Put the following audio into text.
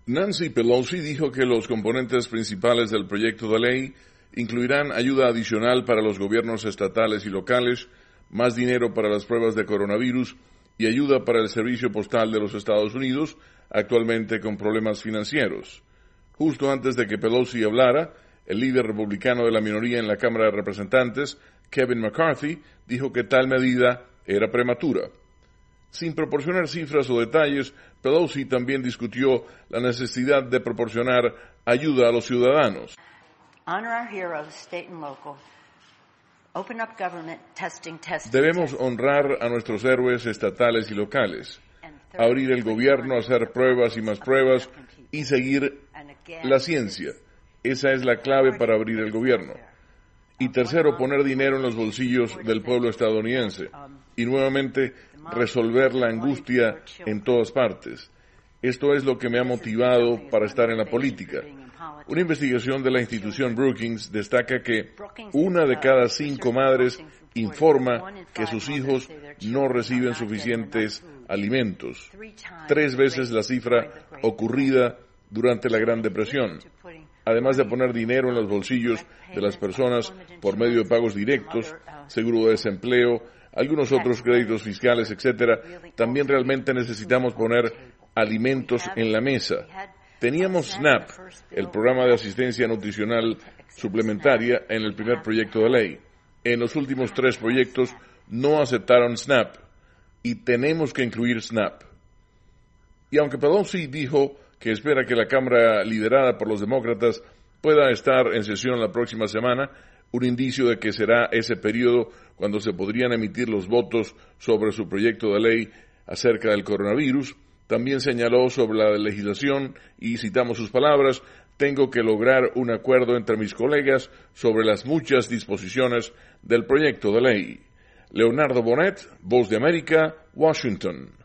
Nancy Pelosi dijo que los componentes principales del proyecto de ley incluirán ayuda adicional para los gobiernos estatales y locales, más dinero para las pruebas de coronavirus y ayuda para el servicio postal de los Estados Unidos, actualmente con problemas financieros. Justo antes de que Pelosi hablara, el líder republicano de la minoría en la Cámara de Representantes, Kevin McCarthy, dijo que tal medida era prematura. Sin proporcionar cifras o detalles, Pelosi también discutió la necesidad de proporcionar ayuda a los ciudadanos. Debemos honrar a nuestros héroes estatales y locales, abrir el gobierno, hacer pruebas y más pruebas y seguir la ciencia. Esa es la clave para abrir el gobierno. Y tercero, poner dinero en los bolsillos del pueblo estadounidense. Y nuevamente, resolver la angustia en todas partes. Esto es lo que me ha motivado para estar en la política. Una investigación de la institución Brookings destaca que 1 de cada 5 madres informa que sus hijos no reciben suficientes alimentos, 3 veces la cifra ocurrida durante la Gran Depresión. Además de poner dinero en los bolsillos de las personas por medio de pagos directos, seguro de desempleo, algunos otros créditos fiscales, etc., también realmente necesitamos poner alimentos en la mesa. Teníamos SNAP, el programa de asistencia nutricional suplementaria, en el primer proyecto de ley. En los últimos 3 proyectos no aceptaron SNAP y tenemos que incluir SNAP. Y aunque Pelosi dijo que espera que la Cámara liderada por los demócratas pueda estar en sesión la próxima semana, un indicio de que será ese periodo cuando se podrían emitir los votos sobre su proyecto de ley acerca del coronavirus. También señaló sobre la legislación, y citamos sus palabras: tengo que lograr un acuerdo entre mis colegas sobre las muchas disposiciones del proyecto de ley. Leonardo Bonet, Voz de América, Washington.